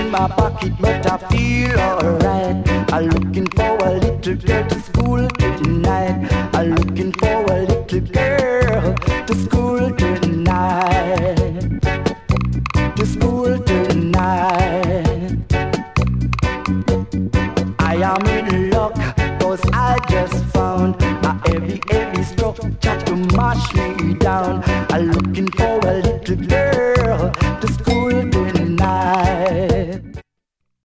in my pocket, but I feel alright. I'm looking for a little girl to school tonight. I'm looking for a little girl to school tonight. To school tonight. I am in luck, cause I just found a heavy structure to mash me down. I'm looking for